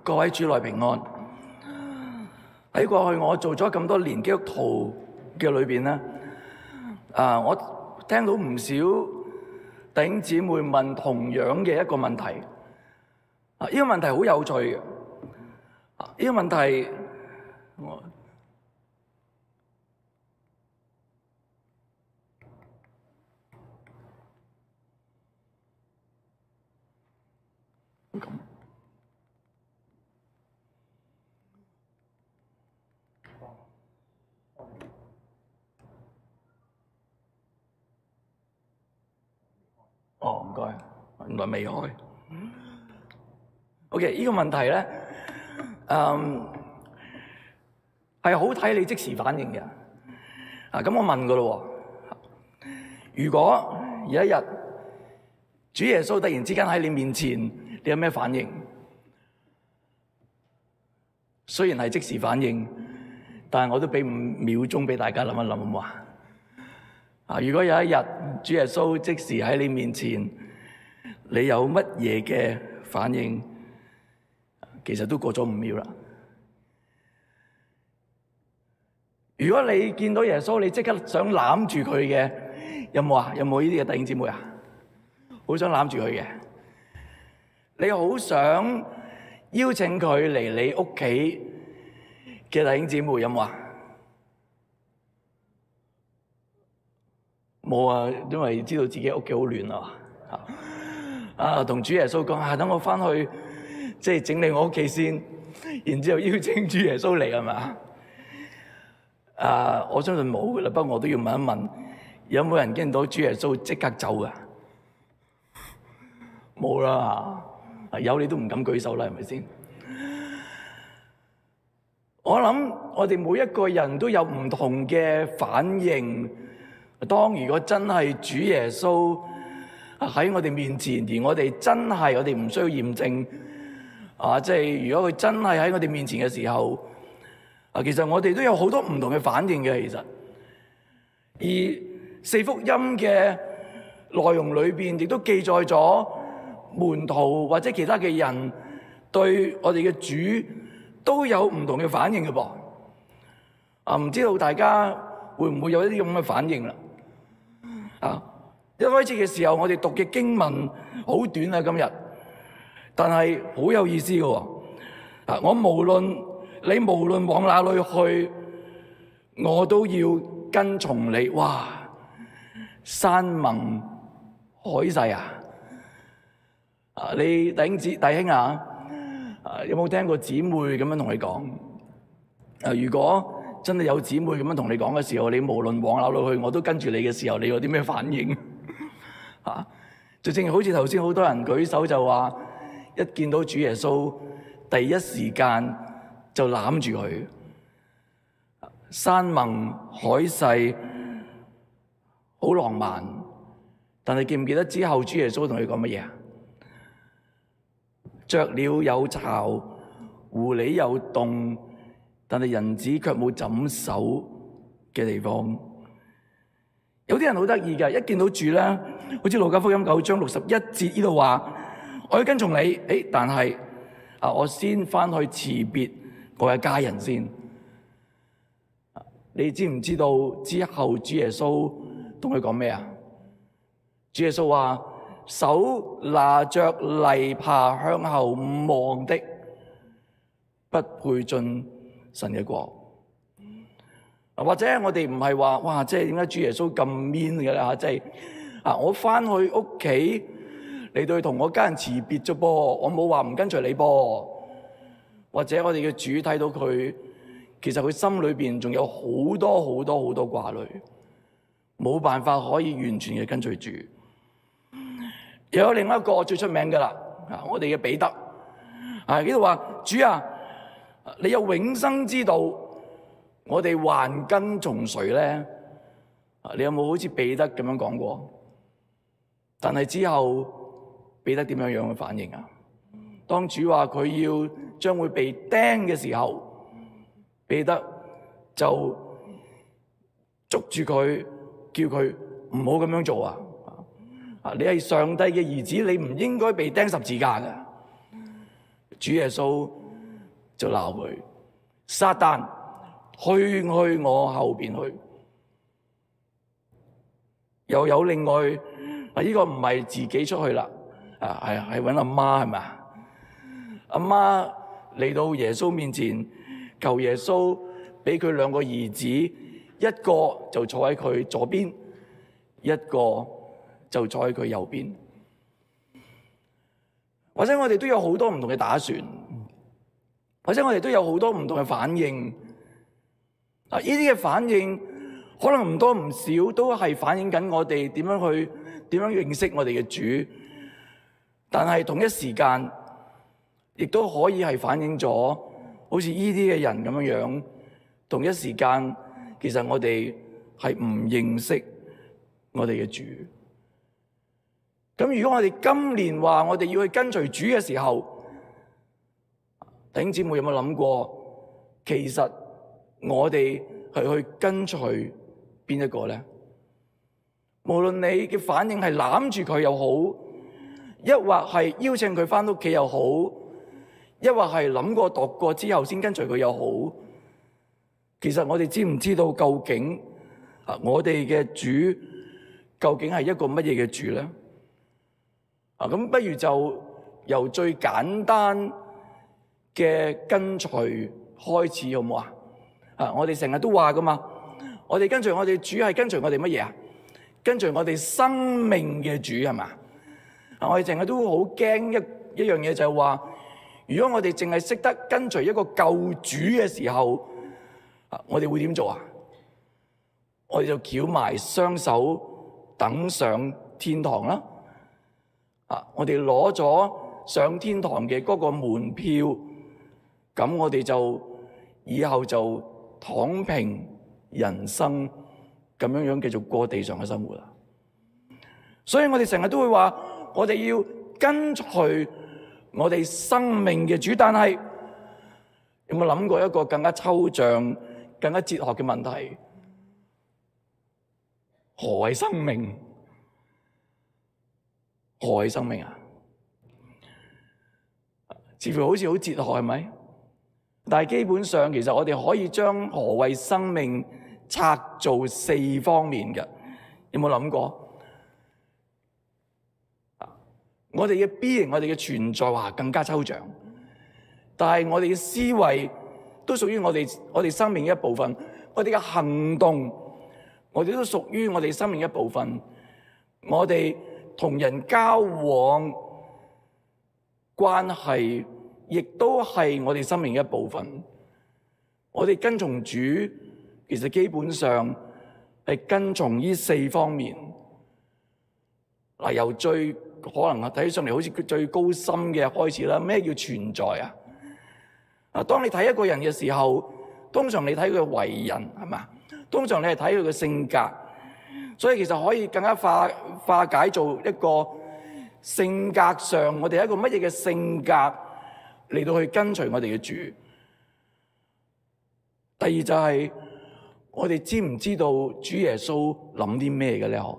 各位主內平安。喺過去我做咗咁多年基督徒嘅裏邊咧，我聽到唔少弟兄姊妹問同樣嘅一個問題。呢個問題好有趣嘅。呢個問題唔該，原來未開。OK， 呢個問題咧，係好睇你即時反應嘅。咁我問噶咯，如果有一日主耶穌突然之間喺你面前，你有咩反應？雖然係即時反應，但係我都俾5秒鐘俾大家諗一諗，好唔好啊？如果有一日主耶穌即時喺你面前，你有乜嘢嘅反應？其實都過咗5秒啦。如果你見到耶穌，你即刻想攬住佢嘅，有冇啊？有冇呢啲嘅弟兄姊妹啊？好想攬住佢嘅，你好想邀請佢嚟你屋企嘅弟兄姊妹，有冇啊？冇啊，因為知道自己屋企好亂啊！同主耶穌講等我返去即係整理我屋企先，然之後邀請主耶穌嚟，係咪？我相信冇噶啦，不過我都要問一問，有冇人見到主耶穌即刻走噶？冇啦，有你都唔敢舉手啦，係咪先？我諗我哋每一個人都有唔同嘅反應。當如果真係主耶穌喺我哋面前，而我哋真係我哋唔需要驗證，即係如果佢真係喺我哋面前嘅時候，其實我哋都有好多唔同嘅反應嘅。其實，而4福音嘅內容裏邊亦都記載咗門徒或者其他嘅人對我哋嘅主都有唔同嘅反應嘅噃。唔知道大家會唔會有一啲咁嘅反應啦？一開始嘅時候，我哋讀嘅經文好短啊，今日，但係好有意思嘅。我無論往哪裏去，我都要跟從你。哇！山盟海誓啊！你弟兄啊，有冇聽過姊妹咁樣同你講？如果真係有姊妹咁樣同你講嘅時候，你無論往哪裏去，我都跟住你嘅時候，你有啲咩反應？就正如好似頭先好多人舉手就話，一見到主耶穌，第一時間就攬住佢。山盟海誓好浪漫，但係記唔記得之後主耶穌同佢講乜嘢？雀鳥有巢，狐狸有洞，但係人子卻冇枕首嘅地方。有啲人好得意嘅，一見到主咧，好似路加福音9章61節呢度話，我要跟從你，但係我先返去辭別我嘅家人先。你知唔知道之後主耶穌同佢講咩啊？主耶穌話：手拿着犁耙向後望的，不配進神嘅國。或者我哋唔係話哇，即係點解主耶穌咁 mean 嘅咧？即係我翻去屋企嚟到同我家人辭別啫噃，我冇話唔跟隨你噃。或者我哋嘅主睇到佢，其實佢心裏邊仲有好多好多好多掛慮，冇辦法可以完全嘅跟隨主。又有另一個最出名嘅啦，我哋嘅彼得呢度話：主啊，你有永生之道，我哋還跟從誰咧？你有冇好似彼得咁樣講過？但係之後彼得點樣嘅反應啊？當主話佢要將會被釘嘅時候，彼得就捉住佢，叫佢唔好咁樣做啊！你係上帝嘅兒子，你唔應該被釘十字架嘅。主耶穌就鬧佢：撒旦，去我後邊去。又有另外呢個唔係自己出去啦，係搵阿媽，係咪啊？阿媽嚟到耶穌面前，求耶穌俾佢兩個兒子，一個就坐喺佢左邊，一個就坐喺佢右邊。或者我哋都有好多唔同嘅打算，或者我哋都有好多唔同嘅反應。呢啲嘅反應可能唔多唔少，都係反映緊我哋點樣認識我哋嘅主。但係同一時間，亦都可以係反映咗，好似呢啲嘅人咁樣樣。同一時間，其實我哋係唔認識我哋嘅主。咁如果我哋今年話我哋要去跟隨主嘅時候，弟兄姊妹有冇諗過，其實我哋係去跟隨邊一個咧？無論你嘅反應係攬住佢又好，抑或係邀請佢返屋企又好，抑或係諗過度過之後先跟隨佢又好，其實我哋知唔知道究竟我哋嘅主究竟係一個乜嘢嘅主咧？咁不如就由最簡單嘅跟隨開始，好唔好啊？我哋成日都話噶嘛，我哋跟隨我哋主係跟隨我哋乜嘢啊？跟隨我哋生命嘅主，係嘛？我哋成日都好驚一樣嘢，就係話，如果我哋淨係識得跟隨一個救主嘅時候，我哋會點做啊？我哋就翹埋雙手等上天堂啦！我哋攞咗上天堂嘅嗰個門票，咁我哋就以後就躺平人生，咁樣繼續過地上嘅生活啦。所以我哋成日都會話，我哋要跟隨我哋生命嘅主，但係有冇諗過一個更加抽象、更加哲學嘅問題？何謂生命？何謂生命啊？似乎好似好哲學，係咪？但係基本上，其實我哋可以將何謂生命拆做4方面嘅。有冇諗過？我哋嘅 being，我哋嘅存在話更加抽象，但係我哋嘅思維都屬於我哋生命嘅一部分。我哋嘅行動，我哋都屬於我哋生命一部分。我哋同人交往關係，亦都係我哋生命一部分。我哋跟從主，其實基本上係跟從呢4方面。由最可能睇起上嚟好似最高深嘅開始啦。咩叫存在啊？當你睇一個人嘅時候，通常你睇佢嘅為人，係嘛？通常你係睇佢嘅性格。所以其實可以更加化解做一個性格上，我哋一個乜嘢嘅性格嚟到去跟隨我哋嘅主。第二就係我哋知唔知道主耶穌諗啲咩嘅咧？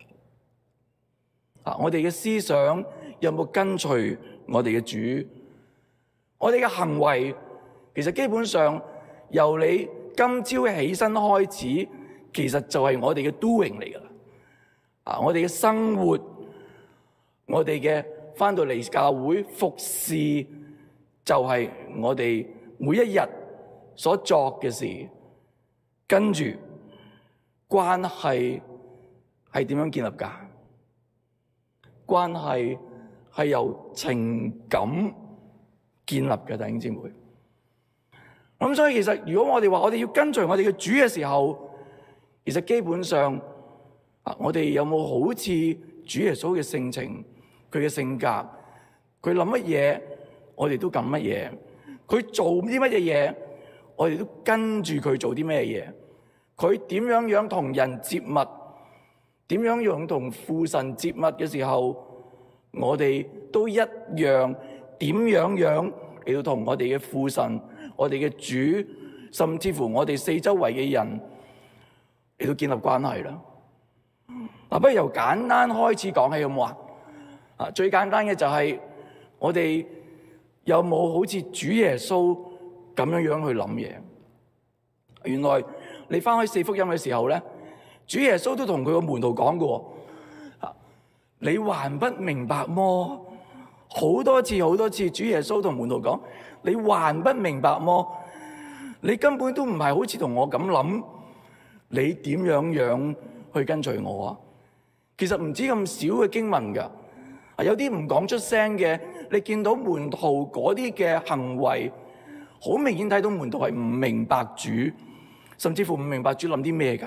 我哋嘅思想有冇跟隨我哋嘅主？我哋嘅行為其實基本上由你今朝起身開始，其實就係我哋嘅 doing 嚟噶啦。我哋嘅生活，我哋嘅返到嚟教會服侍，就係我哋每一日所作嘅事。跟住關係係點樣建立噶？關係係由情感建立嘅，弟兄姊妹。咁所以其實如果我哋話我哋要跟隨我哋嘅主嘅時候，其實基本上我哋有冇好似主耶穌嘅性情，佢嘅性格，佢諗乜嘢，我哋都撳乜嘢；佢做啲乜嘢嘢，我哋都跟住佢做啲咩嘢。佢點樣同人接物，點樣同父神接物嘅時候，我哋都一樣點樣嚟到同我哋嘅父神、我哋嘅主，甚至乎我哋四周圍嘅人嚟到建立關係啦。不如由簡單開始講起好唔好啊？最簡單嘅就係我哋有冇好似主耶穌咁樣去諗嘢。原來你翻開四福音嘅時候咧，主耶穌都同佢個門徒講過，你還不明白麼？好多次，主耶穌同門徒講，你還不明白麼？你根本都唔係好似同我咁諗，你點樣去跟隨我啊？其實唔止咁少嘅經文噶，有啲唔講出聲嘅，你見到門徒嗰啲嘅行為，好明顯睇到門徒係唔明白主，甚至乎唔明白主諗啲咩噶。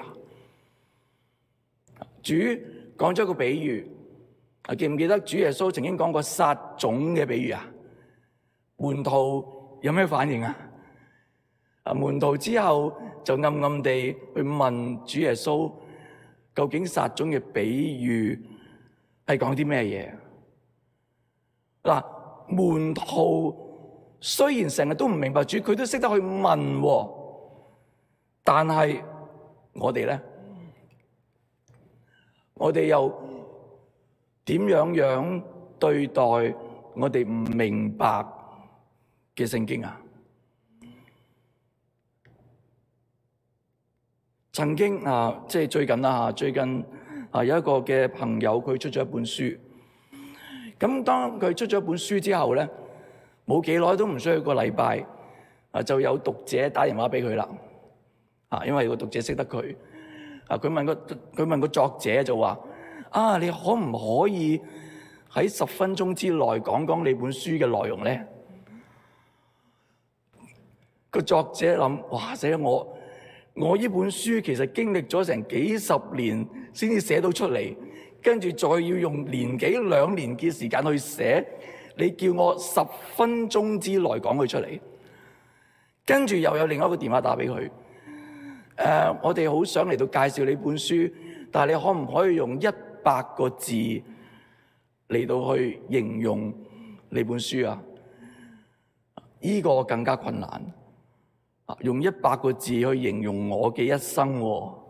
主講咗一個比喻，記唔記得主耶穌曾經講過撒種嘅比喻啊？門徒有咩反應啊？門徒之後就暗暗地去問主耶穌，究竟撒種嘅比喻係講啲咩嘢？嗱，門徒雖然成日都唔明白主，佢都識得去問，但係我哋咧，我哋又點樣對待我哋唔明白嘅聖經啊？曾經即係最近有一個嘅朋友，佢出咗一本書。咁當佢出咗一本書之後咧，冇幾耐都唔需要一個禮拜，就有讀者打電話俾佢啦。因為個讀者識得佢，佢問個作者就話：你可唔可以喺10分鐘之內講講你本書嘅內容咧？個作者諗：哇死啦！我呢本書其實經歷咗成幾十年先至寫到出嚟，跟住再要用年幾2年嘅時間去寫，你叫我10分鐘之內講佢出嚟，跟住又有另一個電話打俾佢，我哋好想嚟到介紹你本書，但係你可唔可以用100個字嚟到去形容你本書啊？呢個更加困難。用100個字去形容我嘅一生，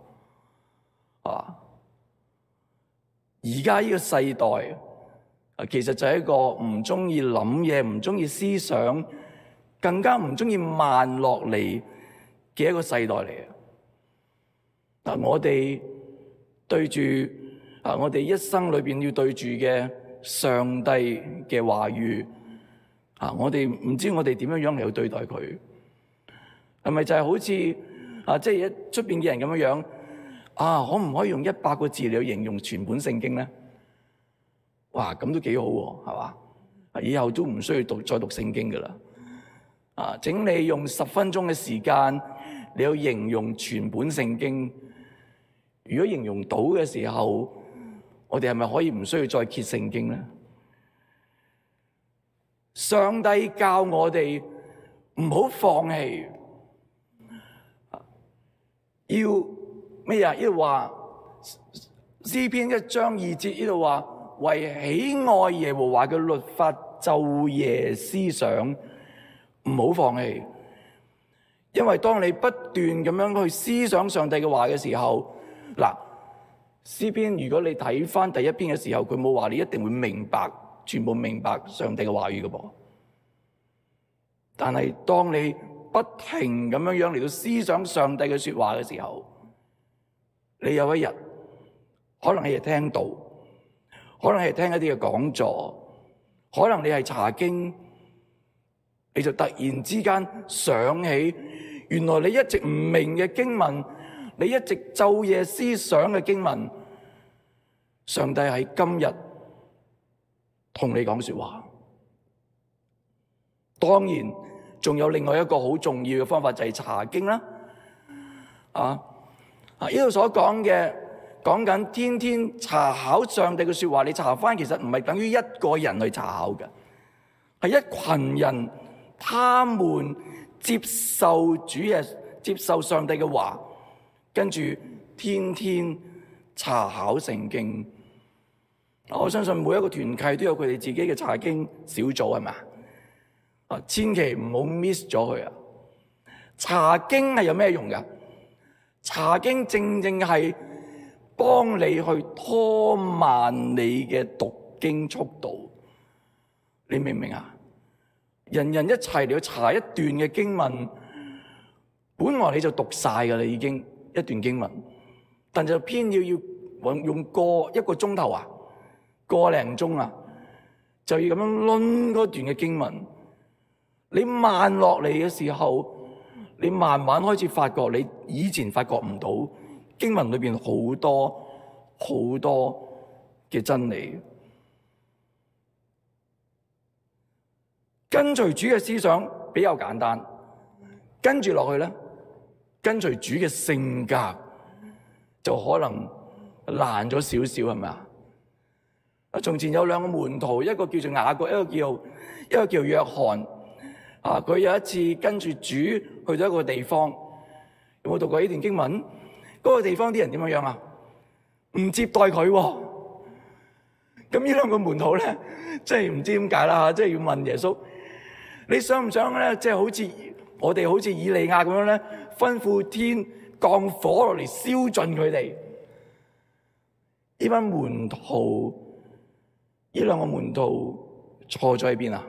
而家呢個世代，其實就係一個唔中意諗嘢、唔中意思想、更加唔中意慢落嚟嘅一個世代嚟嘅。我哋對住我哋一生裏邊要對住嘅上帝嘅話語，我哋唔知我哋點樣嚟去對待佢。係咪就係好似即係出邊嘅人咁樣可唔可以用100個字嚟形容全本聖經咧？哇，咁都幾好喎，係嘛？以後都唔需要再讀聖經噶啦。請你用10分鐘嘅時間，你要形容全本聖經。如果形容到嘅時候，我哋係咪可以唔需要再揭聖經咧？上帝教我哋唔好放棄。要咩啊？呢度話詩篇1章2節，呢度話為喜愛耶和華嘅律法晝夜思想，唔好放棄。因為當你不斷咁樣去思想上帝嘅話嘅時候，詩篇如果你睇翻第1篇嘅時候，佢冇話你一定會明白，全部明白上帝嘅話語嘅噃。但係當你不停咁樣嚟到思想上帝嘅說話嘅時候，你有一日可能你係聽到，可能係聽一啲嘅講座，可能你係查經，你就突然之間想起，原來你一直唔明嘅經文，你一直晝夜思想嘅經文，上帝喺今日同你講說話。當然仲有另外一個好重要嘅方法，就係查經啦。呢度所講嘅，講緊天天查考上帝嘅說話，你查翻其實唔係等於一個人去查考嘅，係一群人，他們接受接受上帝嘅話，跟住天天查考聖經。我相信每一個團契都有佢哋自己嘅查經小組，係咪？千祈唔好 miss 咗佢啊！查經係有咩用噶？查經正正係幫你去拖慢你嘅讀經速度，你明唔明啊？ 人人一齊嚟去查一段嘅經文，本來你就讀晒㗎啦，已經一段經文，但就偏要用一個鐘頭啊，個零鐘啊，就要咁樣掄嗰段嘅經文。你慢落嚟嘅時候，你慢慢開始發覺你以前發覺唔到經文裏邊好多嘅真理。跟隨主嘅思想比較簡單，跟住落去咧，跟隨主嘅性格就可能難咗少少，係咪啊？從前有兩個門徒，一個叫做雅各，一個叫約翰。佢有一次跟住主去到一個地方，有冇讀過呢段經文？嗰個地方啲人點樣啊？唔接待佢喎。咁呢兩個門徒咧，即係唔知點解啦，即係要問耶穌：你想唔想咧？即係好似以利亞咁樣咧，吩咐天降火落嚟燒盡佢哋。呢班門徒，呢兩個門徒錯咗喺邊啊？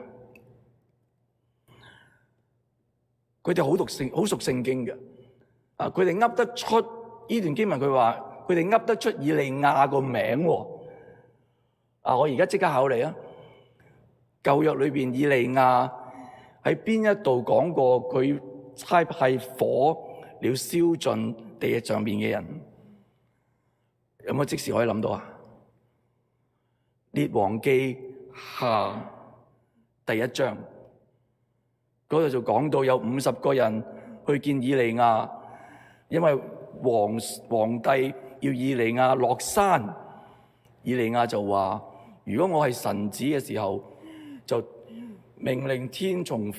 佢哋好熟聖經嘅，佢哋噏得出呢段經文。佢話佢哋噏得出以利亞個名。我而家即刻考你啊！舊約裏邊以利亞喺邊一度講過佢差派火了燒盡地上邊嘅人？有冇即時可以諗到啊？列王記下第1章。嗰度就講到有50個人去見以利亞，因為皇帝要以利亞落山。以利亞就話：如果我係神子嘅時候，就命令天從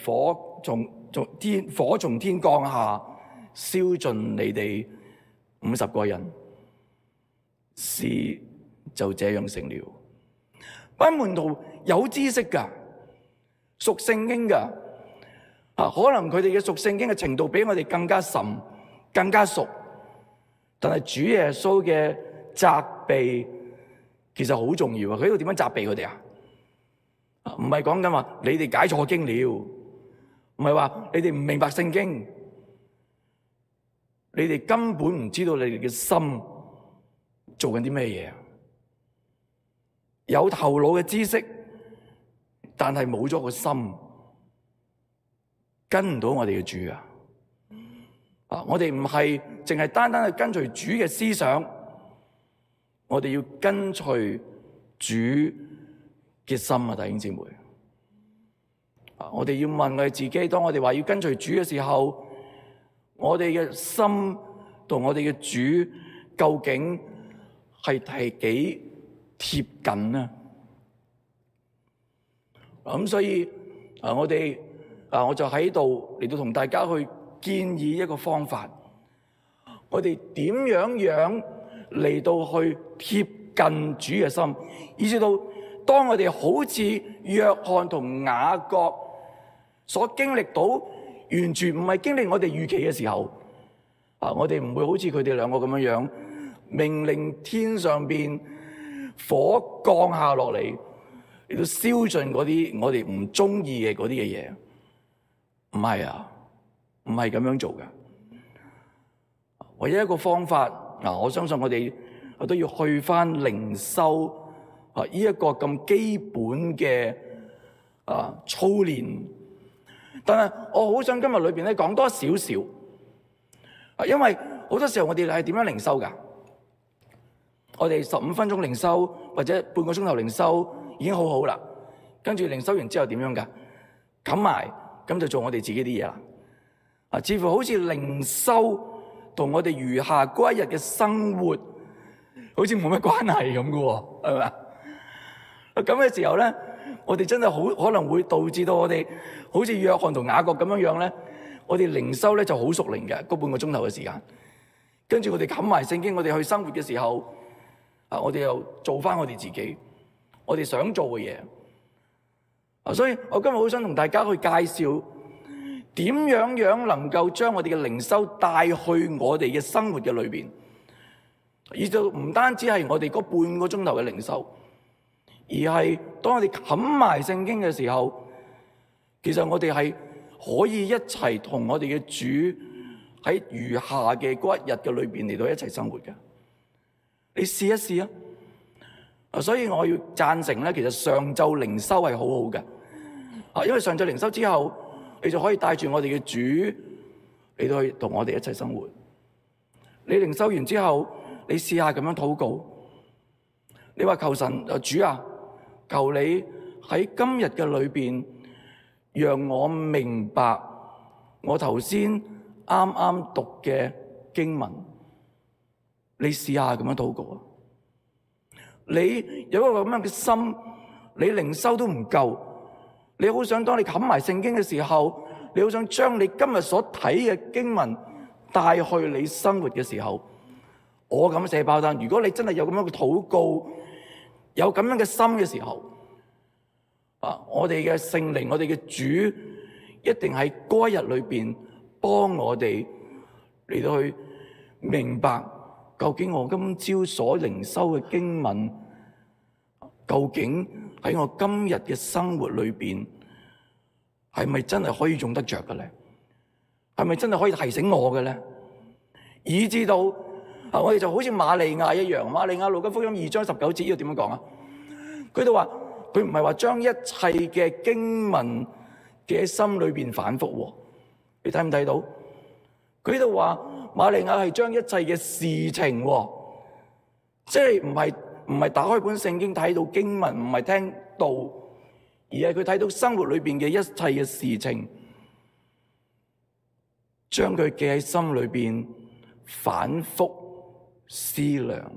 天降下，燒盡你哋50個人。事就這樣成了。班門徒有知識㗎，熟聖經㗎。可能佢哋嘅熟聖經嘅程度比我哋更加深、更加熟，但係主耶穌嘅責備其實好重要啊！佢喺度點樣責備佢哋啊？唔係講緊話你哋解錯經了，唔係話你哋唔明白聖經，你哋根本唔知道你哋嘅心做緊啲咩嘢。有頭腦嘅知識，但係冇咗個心。跟唔到我哋嘅主啊！我哋唔係淨係單單去跟隨主嘅思想，我哋要跟隨主嘅心啊！弟兄姊妹，我哋要問我哋自己，當我哋話要跟隨主嘅時候，我哋嘅心同我哋嘅主究竟係幾貼近呢？咁所以我就喺度嚟到同大家去建議一個方法，我哋點樣嚟到去貼近主嘅心，以至到當我哋好似約翰同雅各所經歷到完全唔係經歷我哋預期嘅時候，我哋唔會好似佢哋兩個咁樣命令天上邊火降下落嚟，嚟到燒盡嗰啲我哋唔中意嘅嗰啲嘅嘢。唔係啊，唔係咁樣做嘅。唯一一個方法，我相信我哋都要去返靈修呢一個咁基本嘅操練。但係我好想今日裏邊咧講多少少，因為好多時候我哋係點樣靈修㗎？我哋15分鐘靈修或者半個鐘頭靈修已經好好啦，跟住靈修完之後點樣㗎？冚埋。咁就做我哋自己啲嘢啦，似乎好似靈修同我哋餘下嗰一日嘅生活，好似冇乜關係咁嘅喎，係咪啊？咁嘅時候咧，我哋真係好可能會導致到我哋好似約翰同雅各咁樣咧，我哋靈修咧就好屬靈嘅嗰半個鐘頭嘅時間，跟住我哋冚埋聖經，我哋去生活嘅時候，我哋又做翻我哋自己，我哋想做嘅嘢。所以我今日好想同大家去介紹點樣能夠將我哋嘅靈修帶去我哋嘅生活嘅裏邊，而就唔單止係我哋嗰半個鐘頭嘅靈修，而係當我哋冚埋聖經嘅時候， 其實我哋係可以一齊同我哋嘅主喺餘下嘅嗰一日嘅裏邊嚟到一齊生活嘅。你試一試啊！所以我要贊成咧，其實上晝靈修係好好嘅。因為上晝靈修之後，你就可以帶住我哋嘅主嚟到去同我哋一齊生活。你靈修完之後，你試下咁樣禱告。你話求神主啊，求你喺今日嘅裏邊，讓我明白我頭先啱啱讀嘅經文。你試下咁樣禱告啊！你有一個咁樣嘅心，你靈修都唔夠，你好想當你冚埋聖經嘅時候，你好想將你今日所睇嘅經文帶去你生活嘅時候，我咁寫包單。如果你真係有咁樣嘅禱告，有咁樣嘅心嘅時候，我哋嘅聖靈，我哋嘅主一定喺嗰一日裏邊幫我哋嚟到去明白。究竟我今朝所靈修嘅經文，究竟喺我今日嘅生活裏邊，係咪真係可以用得着嘅咧？係咪真係可以提醒我嘅咧？以至到我哋就好似瑪利亞一樣，瑪利亞路加福音2章19節呢度點樣講啊？佢哋話佢唔係話將一切嘅經文嘅心裏邊反覆，你睇唔睇到？佢呢度話。瑪利亞係將一切嘅事情，即係唔係打開本聖經睇到經文，唔係聽道，而係佢睇到生活裏邊嘅一切嘅事情，將佢記喺心裏邊，反覆思量。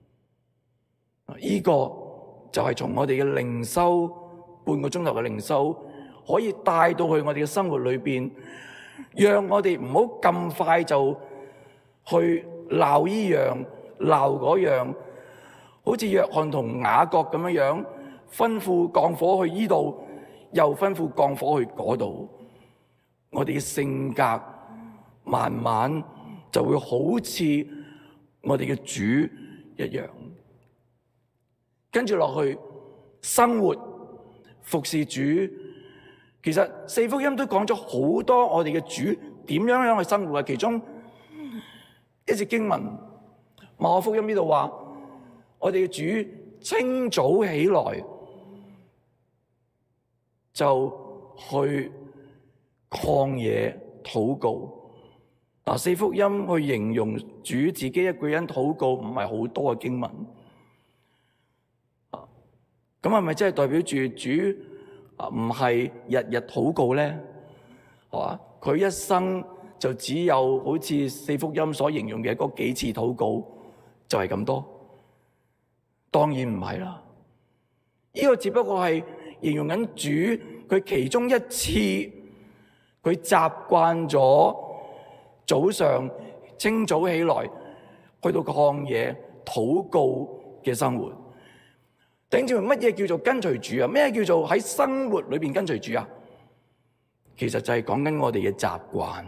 呢個就係從我哋嘅靈修半個鐘頭嘅靈修，可以帶到去我哋嘅生活裏邊，讓我哋唔好咁快就去鬧依樣鬧嗰樣，好似約翰同雅各咁樣吩咐降火去依度，又吩咐降火去嗰度。我哋嘅性格慢慢就會好似我哋嘅主一樣，跟住落去生活服侍主。其實四福音都講咗好多我哋嘅主點樣去生活嘅，其中一節經文，馬可福音呢度話，我哋嘅主清早起來就去曠野禱告。四福音去形容主自己一個人禱告，唔係好多嘅經文。咁係咪真係代表住主唔係日日禱告咧？係嘛？佢一生就只有好似四福音所形容嘅嗰幾次禱告，就係咁多？當然唔係啦，呢個只不過係形容緊主佢其中一次，佢習慣咗早上清早起來去到曠野禱告嘅生活。頂住乜嘢叫做跟隨主啊？咩叫做喺生活裏邊跟隨主啊？其實就係講緊我哋嘅習慣。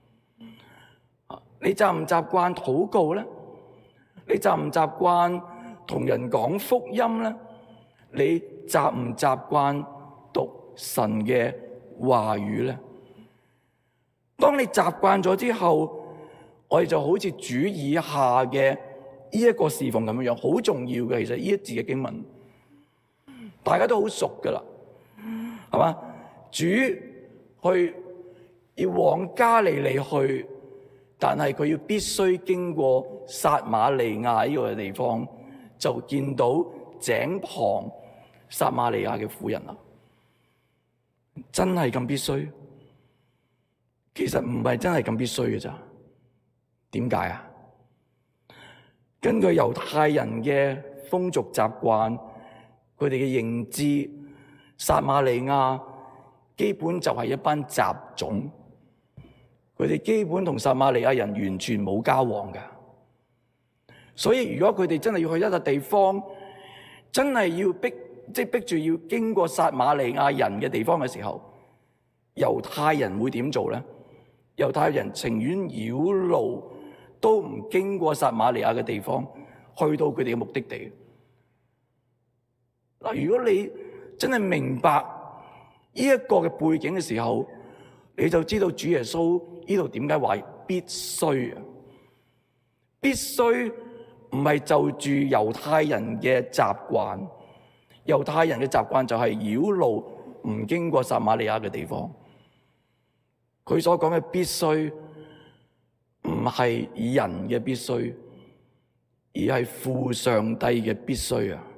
你習唔習慣禱告咧？你習唔習慣同人講福音咧？你習唔習慣讀神嘅話語咧？當你習慣咗之後，我哋就好似主以下嘅呢一個侍奉咁樣樣，好重要嘅。其實呢一字嘅經文，大家都好熟噶啦，係嘛？主去要往加利利去，但係佢要必須經過撒瑪利亞呢個地方，就見到井旁撒瑪利亞嘅婦人啦。真係咁必須？其實唔係真係咁必須嘅咋？點解啊？根據猶太人嘅風俗習慣，佢哋嘅認知，撒瑪利亞基本就係一班雜種，佢哋基本同撒瑪利亞人完全冇交往㗎。所以如果佢哋真係要去一笪地方，真係要逼住要經過撒瑪利亞人嘅地方嘅時候，猶太人會點做咧？猶太人情願繞路，都唔經過撒瑪利亞嘅地方，去到佢哋嘅目的地。嗱，如果你真係明白一個嘅背景嘅時候，你就知道主耶穌呢度點解話必須啊？必須唔係就住猶太人嘅習慣，猶太人嘅習慣就係繞路唔經過撒瑪利亞嘅地方。佢所講嘅必須唔係人嘅必須，而係父上帝嘅必須啊！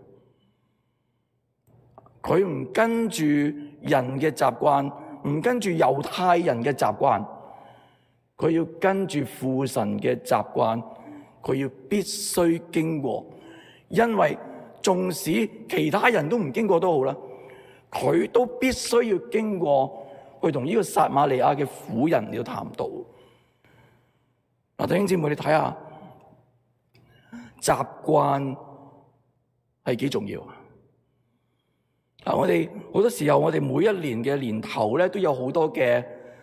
佢唔跟住人嘅習慣，唔跟住猶太人嘅習慣，佢要跟住父神嘅習慣，佢要必須經過，因為縱使其他人都唔經過都好啦，佢都必須要經過去同呢個撒瑪利亞嘅婦人要談道。嗱，弟兄姊妹，你睇下習慣係幾重要啊！我哋好多時候，我哋每一年嘅年頭咧，都有好多嘅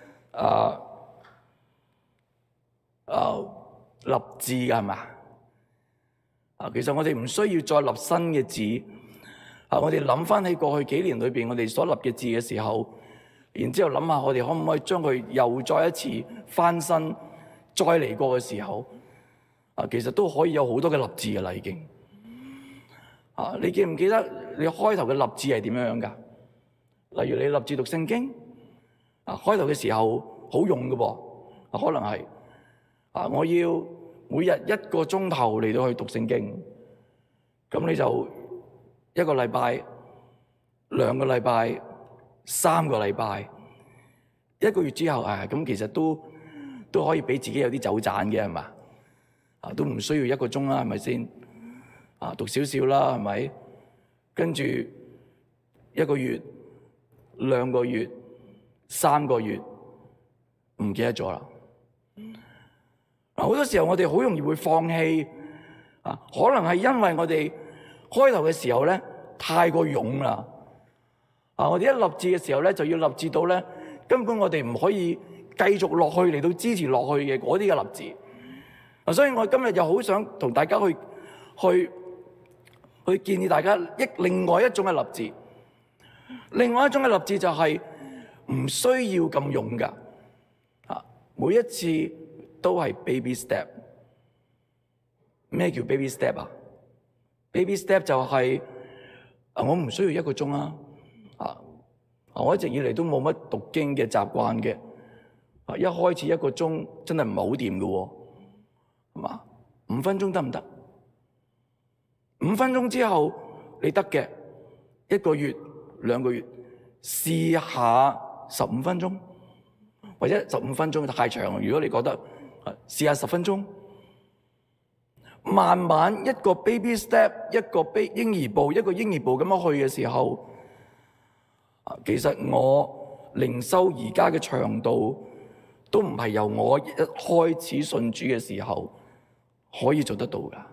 立志嘅，係嘛？其實我哋唔需要再立新嘅志。我哋諗翻起過去幾年裏邊我哋所立嘅志嘅時候，然之後諗下我哋可唔可以將佢又再一次翻新，再嚟過嘅時候，其實都可以有好多嘅立志嘅啦，已經。你記唔記得你開頭嘅立志係點樣噶？例如你立志讀聖經，開頭嘅時候好用嘅噃，可能係我要每日1個鐘頭嚟到去讀聖經，咁你就1個禮拜、2個禮拜、3個禮拜，1個月之後，咁其實都可以俾自己有啲走盞嘅，係嘛？都唔需要1個鐘啦，係咪先？讀少少啦，係咪？跟住1個月、2個月、3個月，唔記得咗啦。好多時候我哋好容易會放棄，可能係因為我哋開頭嘅時候咧太過勇啦。我哋一立志嘅時候咧，就要立志到咧，根本我哋唔可以繼續落去嚟到支持落去嘅嗰啲嘅立志。所以我今日就好想同大家去建議大家另外一種嘅立志，另外一種嘅立志就係唔需要咁勇噶，每一次都係 baby step。咩叫 baby step 啊？ baby step 就係我唔需要1個鐘啦，我一直以嚟都冇乜讀經嘅習慣嘅，一開始1個鐘真係唔係好掂嘅，係嘛？5分鐘得唔得？5分鐘之後你得嘅，1個月、2個月，試下15分鐘，或者15分鐘太長。如果你覺得試下10分鐘，慢慢一個 baby step， 一個嬰兒步，一個嬰兒步咁樣去嘅時候，其實我靈修而家嘅長度都唔係由我一開始信主嘅時候可以做得到噶。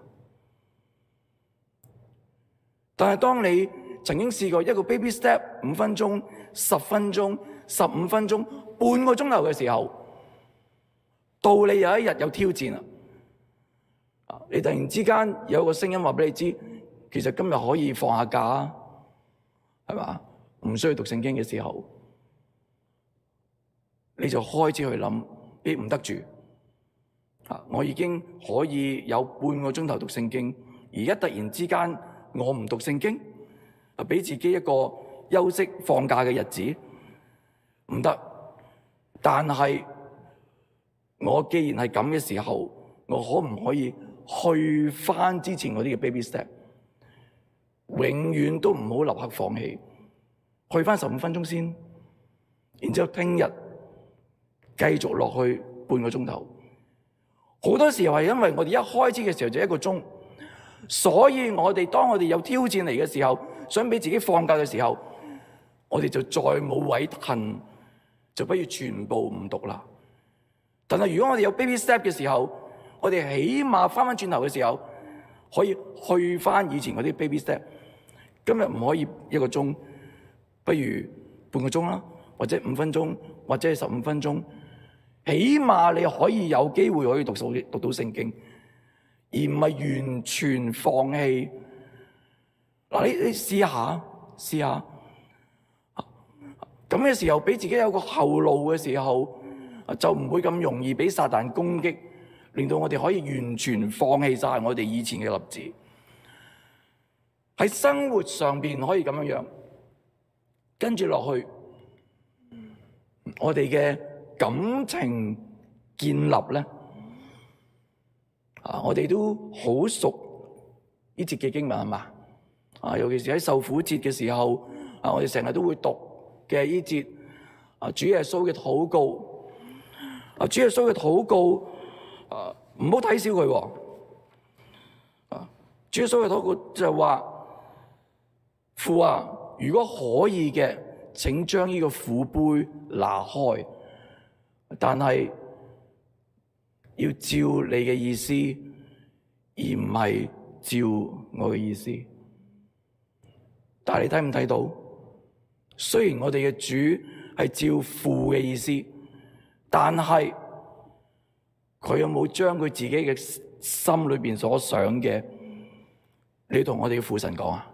但係當你曾經試過一個 baby step 5分鐘、10分鐘、15分鐘、半個鐘頭嘅時候，到你有一日有挑戰啦，你突然之間有個聲音話俾你知，其實今日可以放下假，係嘛？唔需要讀聖經嘅時候，你就開始去諗，唔得住，我已經可以有半個鐘頭讀聖經，而家突然之間我唔讀聖經，俾自己一個休息放假嘅日子，唔得。但係我既然係咁嘅時候，我可唔可以去翻之前嗰啲嘅 baby step？ 永遠都唔好立刻放棄，去翻15分鐘先，然之後聽日繼續落去半個鐘頭。好多時候係因為我哋一開始嘅時候就1個鐘。所以當我哋有挑戰嚟嘅時候，想俾自己放假嘅時候，我哋就再冇位褪，就不如全部唔讀啦。但係如果我哋有 baby step 嘅時候，我哋起碼翻轉頭嘅時候，可以去翻以前嗰啲 baby step。今日唔可以1個鐘，不如半個鐘啦，或者5分鐘，或者15分鐘，起碼你可以有機會可以讀到聖經。而唔係完全放棄。嗱，你試下， 咁嘅時候，俾自己有個後路嘅時候，就唔會咁容易俾撒旦攻擊，令到我哋可以完全放棄晒我哋以前嘅立志。喺生活上邊可以咁樣，跟住落去，我哋嘅感情建立咧，我哋都好熟呢節嘅經文係嘛？尤其是喺受苦節嘅時候，我哋成日都會讀嘅呢節主耶穌嘅禱告，主耶穌嘅禱告，唔好睇小佢，主耶穌嘅禱告就係話：父啊，如果可以嘅，請將呢個苦杯拿開，但係要照你嘅意思，而唔係照我嘅意思。但係你睇唔睇到？雖然我哋嘅主係照父嘅意思，但係佢有冇將佢自己嘅心裏邊所想嘅，你同我哋嘅父神講啊？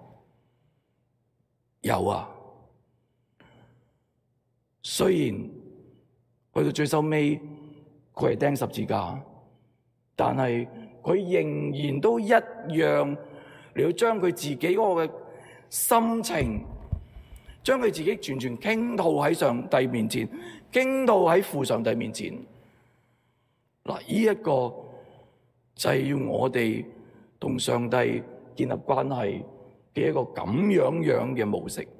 有啊。雖然去到最收尾佢係釘十字架，但係佢仍然都一樣，你要將佢自己嗰個嘅心情，將佢自己完全傾吐喺上帝面前，傾吐喺父上帝面前。嗱，呢一個就係要我哋同上帝建立關係嘅一個咁樣嘅模式。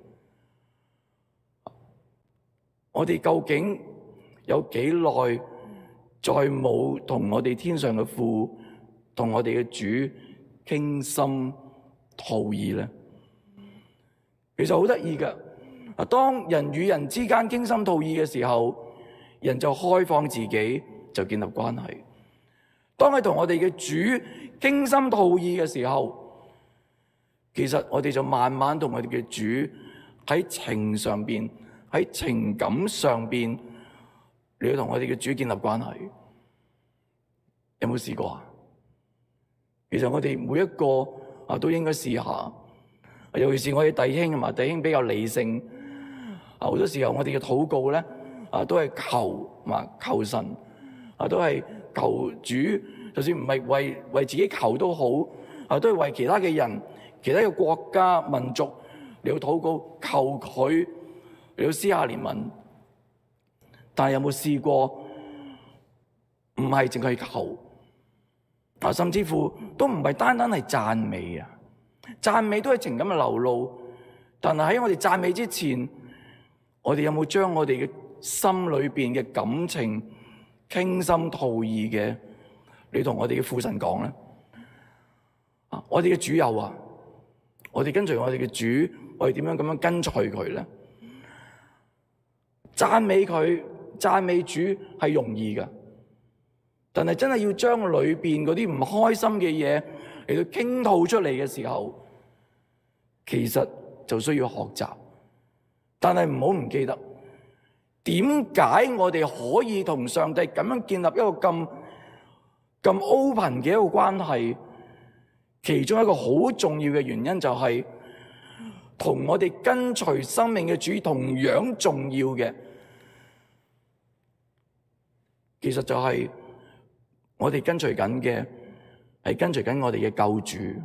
我哋究竟有幾耐再冇同我哋天上嘅父，同我哋嘅主傾心吐意咧？其實好得意㗎。當人與人之間傾心吐意嘅時候，人就開放自己，就建立關係。當係同我哋嘅主傾心吐意嘅時候，其實我哋就慢慢同我哋嘅主喺情上邊，喺情感上邊，你要同我哋嘅主建立關係。有冇試過啊？其實我哋每一個都應該試下，尤其是我哋弟兄啊嘛，弟兄比較理性。好多時候我哋嘅禱告咧，都係求神，都係求主，就算唔係為自己求都好，都係為其他嘅人、其他嘅國家、民族你要禱告，求佢你要施下憐憫。但係有冇試過唔係淨係求，甚至乎都唔係單單係讚美啊？讚美都係情感嘅流露，但係喺我哋讚美之前，我哋有冇將我哋嘅心裏邊嘅感情傾心吐意嘅，你同我哋嘅父神講咧？我哋嘅主有啊，我哋跟隨我哋嘅主，我哋點樣咁樣跟隨佢咧？讚美佢、讚美主係容易噶，但係真係要將裏邊嗰啲唔開心嘅嘢嚟到傾吐出嚟嘅時候，其實就需要學習。但係唔好唔記得，點解我哋可以同上帝咁樣建立一個咁 open 嘅一個關係？其中一個好重要嘅原因就係同我哋跟隨生命嘅主同樣重要嘅，其實就係我哋跟隨緊嘅係跟隨緊我哋嘅救主。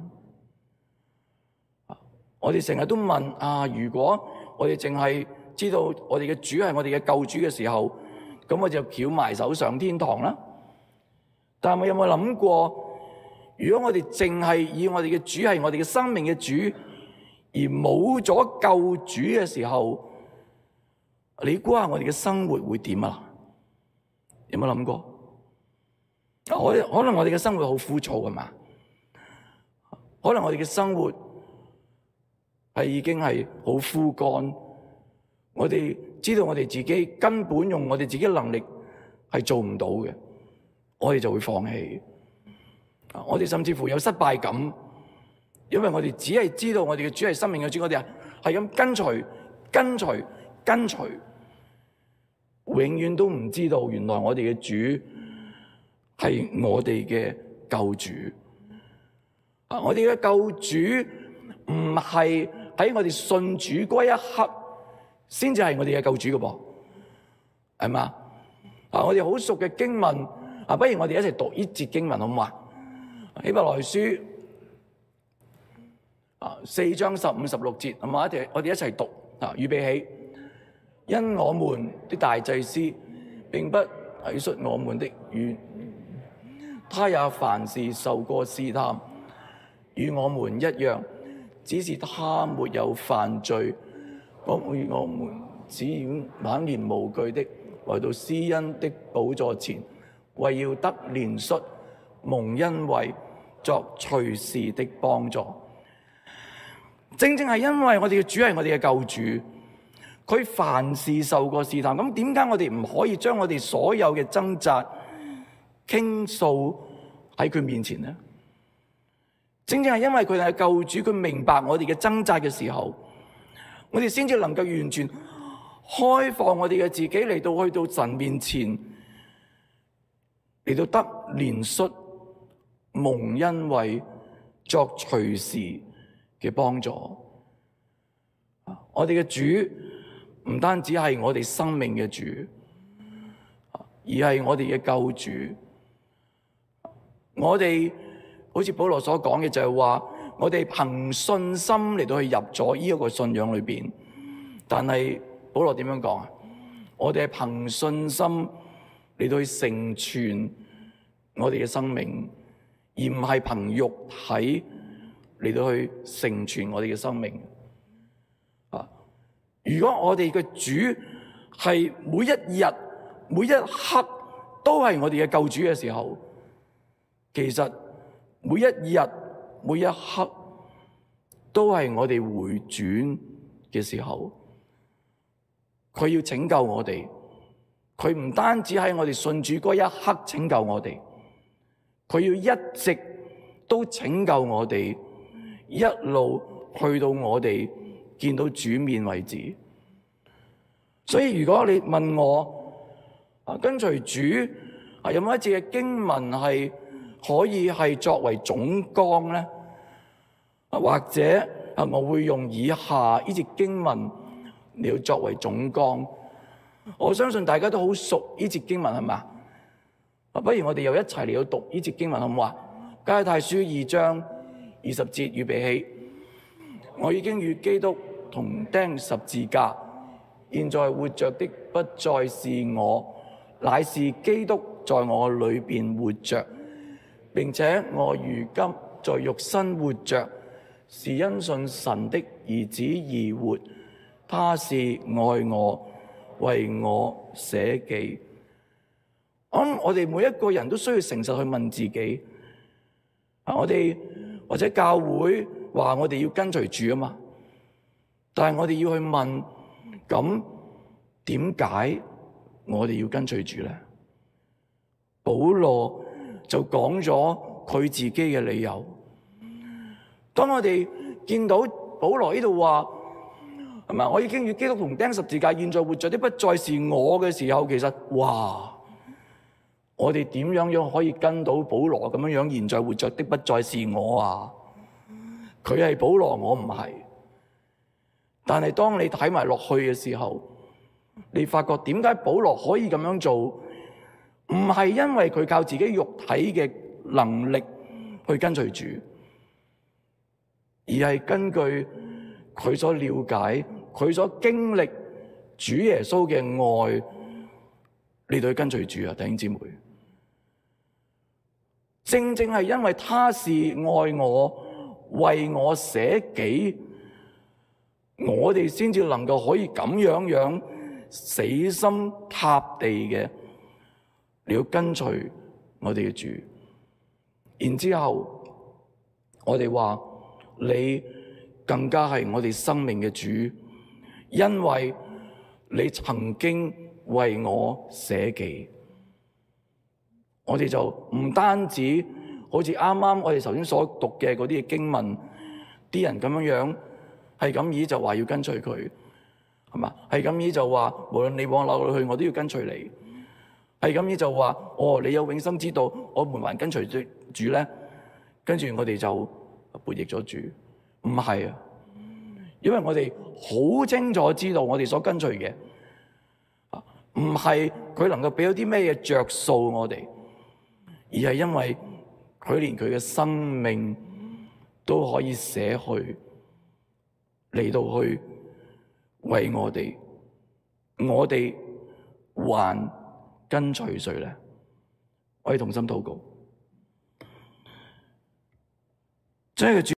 我哋成日都問如果我哋淨係知道我哋嘅主係我哋嘅救主嘅時候，咁我就翹埋手上天堂啦。但係我有冇諗過，如果我哋淨係以我哋嘅主係我哋嘅生命嘅主，而冇咗救主嘅時候，你估下我哋嘅生活會點啊？有冇諗過？可能我哋嘅生活好枯燥，係嘛？可能我哋嘅生活係已經係好枯乾，我哋知道我哋自己根本用我哋自己嘅能力係做唔到嘅，我哋就會放棄。我哋甚至乎有失敗感，因為我哋只係知道我哋嘅主係生命嘅主，我哋係咁跟隨，永遠都唔知道原來我哋嘅主係我哋嘅救主。我哋嘅救主唔係喺我哋信主嗰一刻先至係我哋嘅救主嘅噃，係嘛？我哋好熟嘅經文，不如我哋一齊讀呢節經文好唔好啊？希伯來書4章15、16節，係嘛？我哋一齊讀預備起。因我們的大祭司並不體恤我們的軟，他也凡事受過試探，與我們一樣，只是他沒有犯罪。我們只要坦然無懼的來到施恩的寶座前，為要得憐恤、蒙恩惠、作隨時的幫助。正正係因為我哋嘅主係我哋嘅救主，佢凡事受過試探，咁點解我哋唔可以將我哋所有嘅掙扎傾訴喺佢面前呢？正正係因為佢係救主，佢明白我哋嘅掙扎嘅時候，我哋先至能夠完全開放我哋嘅自己嚟到去到神面前，嚟到得憐恤、蒙恩惠、作隨時嘅幫助。我哋嘅主唔單止係我哋生命嘅主，而係我哋嘅救主。我哋好似保羅所講嘅就係話，我哋憑信心嚟到去入咗呢一個信仰裏邊。但係保羅點樣講啊？我哋係憑信心嚟到去成全我哋嘅生命，而唔係憑肉體嚟到去成全我哋嘅生命。如果我哋嘅主係每一日每一刻都係我哋嘅救主嘅時候，其實每一日每一刻都係我哋回轉嘅時候。佢要拯救我哋，佢唔單止喺我哋信主嗰一刻拯救我哋，佢要一直都拯救我哋，一路去到我哋見到主面為止。所以如果你問我跟隨主有冇一節嘅經文係可以係作為總綱咧？或者我會用以下呢節經文你要作為總綱。我相信大家都好熟呢節經文係嘛？不如我哋又一齊嚟到讀呢節經文好唔好啊？加拉太書2章20節，預備起。我已經與基督同釘十字架，現在活着的不再是我，乃是基督在我裏邊活着，並且我如今在肉身活着，是因信神的兒子而活。他是愛我，為我捨己。我哋每一個人都需要誠實去問自己，我哋或者教會話我哋要跟隨主啊嘛，但係我哋要去問，咁點解我哋要跟隨主咧？保羅就講咗佢自己嘅理由。當我哋見到保羅呢度話，係咪我已經與基督同釘十字架，現在活着的不再是我嘅時候，其實哇，我哋點樣可以跟到保羅咁樣現在活着的不再是我啊？佢係保羅，我唔係。但係當你睇埋落去嘅時候，你發覺點解保羅可以咁樣做？唔係因為佢靠自己肉體嘅能力去跟隨主，而係根據佢所了解、佢所經歷主耶穌嘅愛嚟到去跟隨主啊！弟兄姊妹，正正係因為他是愛我、為我捨己，我哋先至能夠可以咁樣死心塌地嘅嚟到跟隨我哋嘅主。然之後我哋話，你更加係我哋生命嘅主，因為你曾經為我捨己。我哋就唔單止好似啱啱我哋頭先所讀嘅嗰啲經文，啲人咁樣係咁意就話要跟隨佢，係嘛？係咁意就話無論你往哪裏去，我都要跟隨你。係咁意就話你有永生之道，我們還跟隨主咧？跟住我哋就背逆咗主。唔係啊， 因為我哋好清楚知道我哋所跟隨嘅，唔係佢能夠俾到啲咩嘢着數我哋，而係因為佢連佢嘅生命都可以捨去嚟到去為我哋還跟隨誰咧？我哋同心禱告，真係